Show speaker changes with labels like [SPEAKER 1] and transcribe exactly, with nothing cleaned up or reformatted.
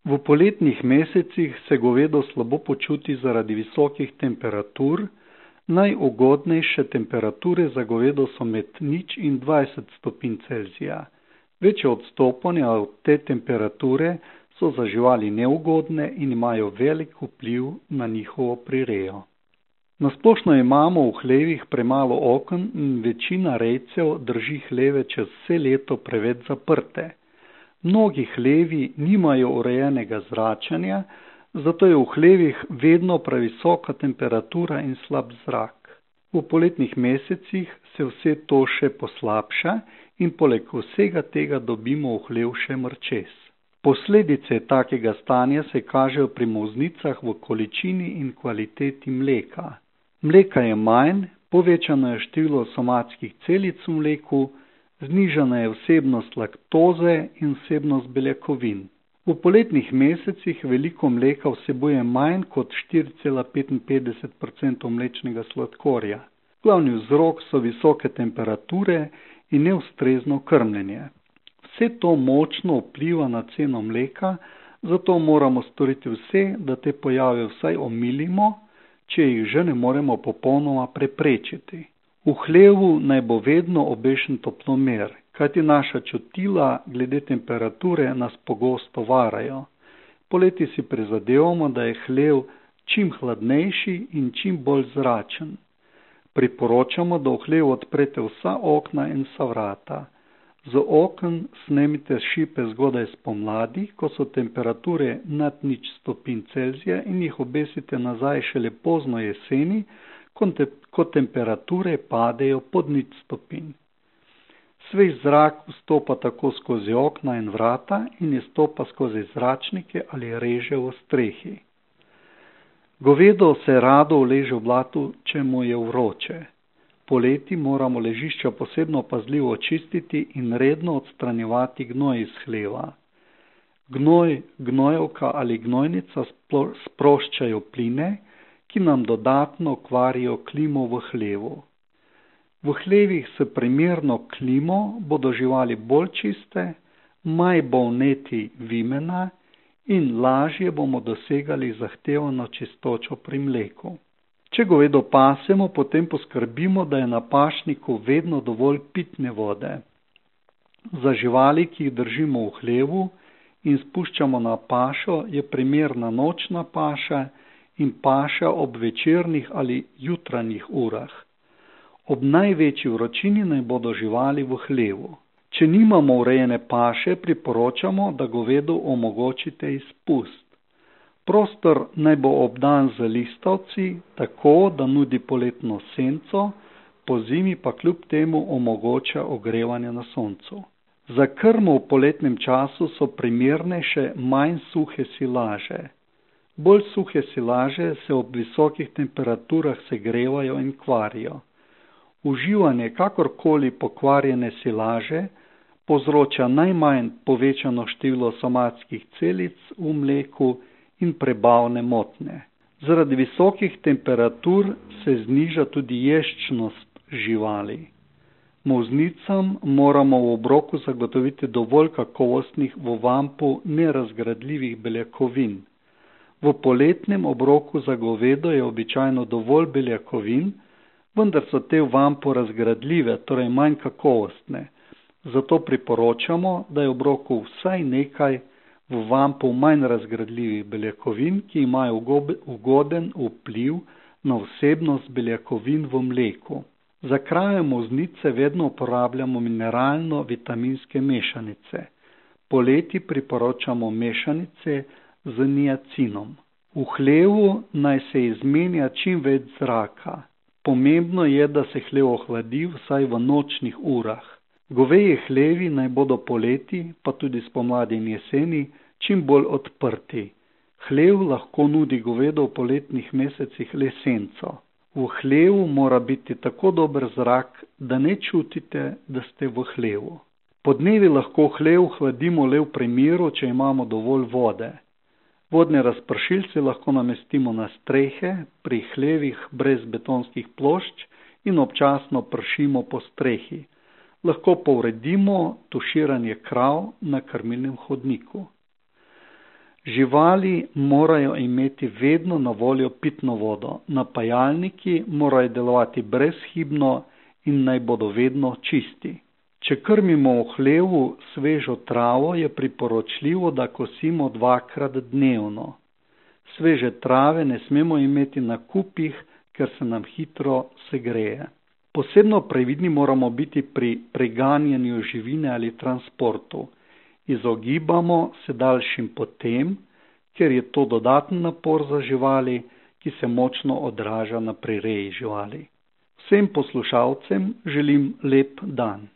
[SPEAKER 1] V poletnih mesecih se govedo slabo počuti zaradi visokih temperatur. Najugodnejše temperature za govedo so med nič in dvajset stopinj Celzija. Večje odstopanja od te temperature so za živali neugodne in imajo velik vpliv na njihovo prirejo. Nasplošno imamo v hlevih premalo oken in večina rejcev drži hleve čez vse leto preveč zaprte. Mnogi hlevi nimajo urejenega zračenja, zato je v hlevih vedno previsoka temperatura in slab zrak. V poletnih mesecih se vse to še poslabša in poleg vsega tega dobimo v hlev še mrčes. Posledice takega stanja se kažejo pri molznicah v količini in kvaliteti mleka. Mleka je manj, povečano je število somatskih celic v mleku, znižana je vsebnost laktoze in vsebnost beljakovin. V poletnih mesecih veliko mleka vsebuje manj kot štiri cela petinpetdeset odstotkov mlečnega sladkorja. Glavni vzrok so visoke temperature in neustrezno krmljenje. Vse to močno vpliva na ceno mleka, zato moramo storiti vse, da te pojave vsaj omilimo, če jih že ne moremo popolnoma preprečiti. V hlevu naj bo vedno obešen toplomer, kajti naša čutila glede temperature nas pogosto varajo. Poleti si prizadevamo, da je hlev čim hladnejši in čim bolj zračen. Priporočamo, da v hlev odprete vsa okna in vsa vrata. Z oken snemite šipe zgodaj spomladi, ko so temperature nad nič stopinj Celzija, in jih obesite nazaj šele pozno jeseni, ko temperature padejo pod nič stopinj. Svež zrak vstopa tako skozi okna in vrata in izstopa skozi zračnike ali reže v strehi. Govedo se rado uleže v blatu, če mu je vroče. Poleti moramo ležišča posebno pazljivo čistiti in redno odstranjevati gnoj iz hleva. Gnoj, gnojevka ali gnojnica sproščajo pline, ki nam dodatno kvarijo klimo v hlevu. V hlevih s primerno klimo bodo živali bolj čiste, manj bo vneti vimena in lažje bomo dosegali zahtevano čistočo pri mleku. Če govedo pasemo, potem poskrbimo, da je na pašniku vedno dovolj pitne vode. Za živali, ki jih držimo v hlevu in spuščamo na pašo, je primerna nočna paša in paša ob večernih ali jutranjih urah. Ob največji vročini naj bodo živali v hlevu. Če nimamo urejene paše, priporočamo, da govedu omogočite izpust. Prostor naj bo obdan z listavci, tako da nudi poletno senco, po zimi pa kljub temu omogoča ogrevanje na soncu. Za krmo v poletnem času so primernejše manj suhe silaže. Bolj suhe silaže se ob visokih temperaturah segrevajo in kvarijo. Uživanje kakorkoli pokvarjene silaže povzroča najmanj povečano število somatskih celic v mleku in prebavne motnje. Zaradi visokih temperatur se zniža tudi ješčnost živali. Molznicam moramo v obroku zagotoviti dovolj kakovostnih v vampu nerazgradljivih beljakovin. V poletnem obroku za govedo je običajno dovolj beljakovin, vendar so te v vampu razgradljive, torej manj kakovostne. Zato priporočamo, da je v obroku vsaj nekaj v vampu manj razgradljivih beljakovin, ki imajo ugoden vpliv na vsebnost beljakovin v mleku. Za kraje molznice vedno uporabljamo mineralno-vitaminske mešanice. Poleti priporočamo mešanice z niacinom. V hlevu naj se izmenja čim več zraka. Pomembno je, da se hlev ohladi vsaj v nočnih urah. Goveji hlevi naj bodo poleti, pa tudi spomladi in jeseni, čim bolj odprti. Hlev lahko nudi govedo v poletnih mesecih le senco. V hlevu mora biti tako dober zrak, da ne čutite, da ste v hlevu. Podnevi lahko hlev hladimo le v primeru, če imamo dovolj vode. Vodne razpršilce lahko namestimo na strehe, pri hlevih brez betonskih plošč in občasno pršimo po strehi. Lahko pa uredimo tuširanje krav na krmilnem hodniku. Živali morajo imeti vedno na voljo pitno vodo, napajalniki morajo delovati brezhibno in naj bodo vedno čisti. Če krmimo v hlevu svežo travo, je priporočljivo, da kosimo dvakrat dnevno. Sveže trave ne smemo imeti na kupih, ker se nam hitro segreje. Posebno previdni moramo biti pri preganjanju živine ali transportu. Izogibamo se daljšim potem, ker je to dodaten napor za živali, ki se močno odraža na prireji živali. Vsem poslušalcem želim lep dan.